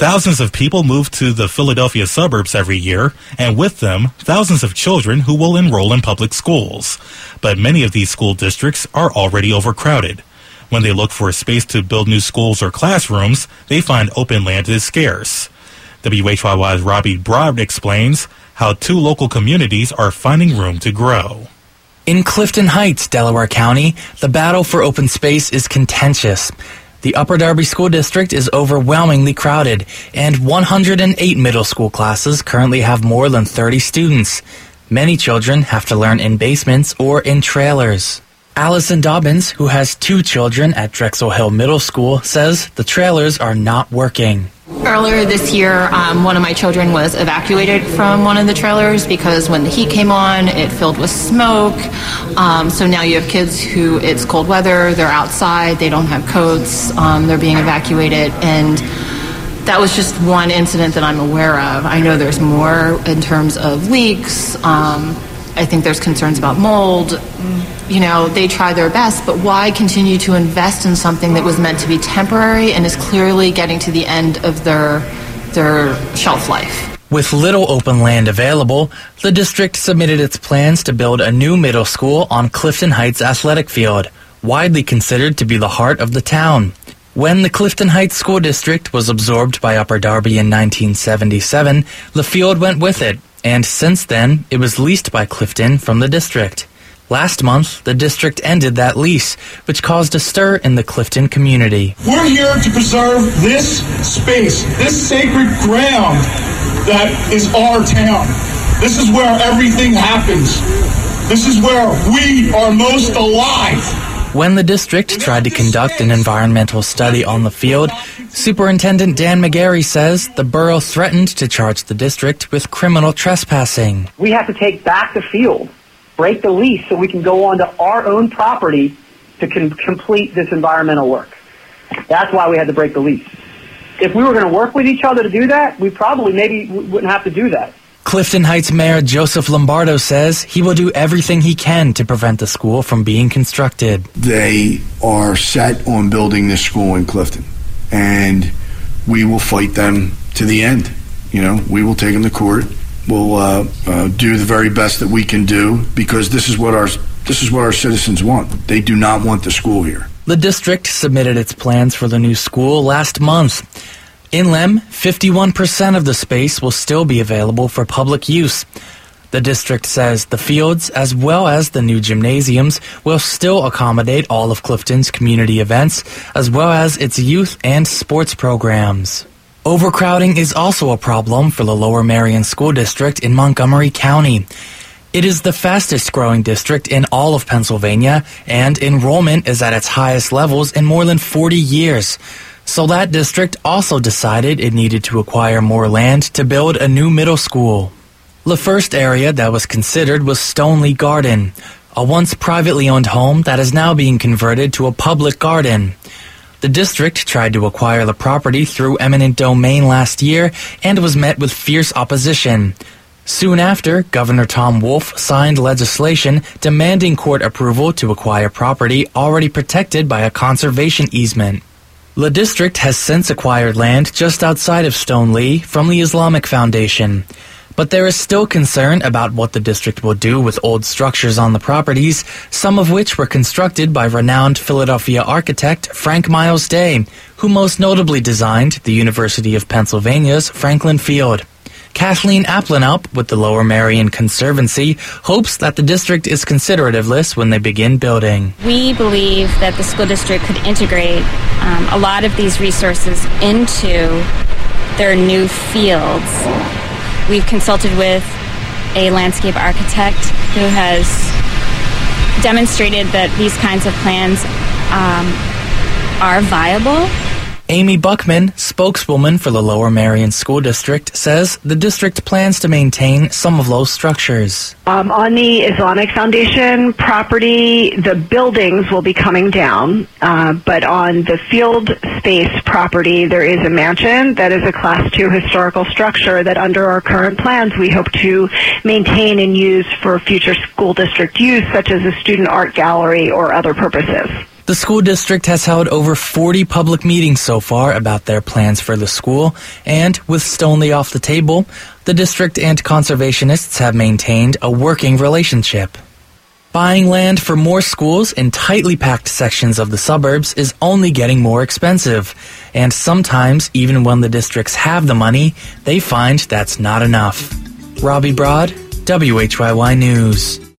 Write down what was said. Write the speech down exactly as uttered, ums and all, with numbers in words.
Thousands of people move to the Philadelphia suburbs every year, and with them, thousands of children who will enroll in public schools. But many of these school districts are already overcrowded. When they look for a space to build new schools or classrooms, they find open land is scarce. W H Y Y's Robbie Broad explains how two local communities are finding room to grow. In Clifton Heights, Delaware County, the battle for open space is contentious. The Upper Darby School District is overwhelmingly crowded, and one hundred eight middle school classes currently have more than thirty students. Many children have to learn in basements or in trailers. Allison Dobbins, who has two children at Drexel Hill Middle School, says the trailers are not working. Earlier this year, um, one of my children was evacuated from one of the trailers because when the heat came on, it filled with smoke. Um, so now you have kids who it's cold weather, they're outside, they don't have coats, um, they're being evacuated, and that was just one incident that I'm aware of. I know there's more in terms of leaks. Um, I think there's concerns about mold. You know, they try their best, but why continue to invest in something that was meant to be temporary and is clearly getting to the end of their their shelf life? With little open land available, the district submitted its plans to build a new middle school on Clifton Heights Athletic Field, widely considered to be the heart of the town. When the Clifton Heights School District was absorbed by Upper Darby in nineteen seventy-seven, the field went with it, and since then, it was leased by Clifton from the district. Last month, the district ended that lease, which caused a stir in the Clifton community. We're here to preserve this space, this sacred ground that is our town. This is where everything happens. This is where we are most alive. When the district tried to conduct an environmental study on the field, Superintendent Dan McGarry says the borough threatened to charge the district with criminal trespassing. We have to take back the field, break the lease so we can go onto our own property to com- complete this environmental work. That's why we had to break the lease. If we were going to work with each other to do that, we probably maybe wouldn't have to do that. Clifton Heights Mayor Joseph Lombardo says he will do everything he can to prevent the school from being constructed. They are set on building this school in Clifton, and we will fight them to the end. You know, we will take them to court. We'll uh, uh, do the very best that we can do because this is what our this is what our citizens want. They do not want the school here. The district submitted its plans for the new school last month. In Lem, fifty-one percent of the space will still be available for public use. The district says the fields, as well as the new gymnasiums, will still accommodate all of Clifton's community events, as well as its youth and sports programs. Overcrowding is also a problem for the Lower Merion School District in Montgomery County. It is the fastest growing district in all of Pennsylvania, and enrollment is at its highest levels in more than forty years. So that district also decided it needed to acquire more land to build a new middle school. The first area that was considered was Stoneleigh Garden, a once privately owned home that is now being converted to a public garden. The district tried to acquire the property through eminent domain last year and was met with fierce opposition. Soon after, Governor Tom Wolf signed legislation demanding court approval to acquire property already protected by a conservation easement. The district has since acquired land just outside of Stoneleigh from the Islamic Foundation. But there is still concern about what the district will do with old structures on the properties, some of which were constructed by renowned Philadelphia architect Frank Miles Day, who most notably designed the University of Pennsylvania's Franklin Field. Kathleen Applenup with the Lower Merion Conservancy hopes that the district is considerate of this when they begin building. We believe that the school district could integrate um, a lot of these resources into their new fields. We've consulted with a landscape architect who has demonstrated that these kinds of plans um, are viable. Amy Buckman, spokeswoman for the Lower Merion School District, says the district plans to maintain some of those structures. Um, on the Islamic Foundation property, the buildings will be coming down, uh, but on the field space property, there is a mansion that is a Class two historical structure that under our current plans we hope to maintain and use for future school district use, such as a student art gallery or other purposes. The The school district has held over forty public meetings so far about their plans for the school, and with Stoneleigh off the table, the district and conservationists have maintained a working relationship. Buying land for more schools in tightly packed sections of the suburbs is only getting more expensive, and sometimes, even when the districts have the money, they find that's not enough. Robbie Broad, W H Y Y News.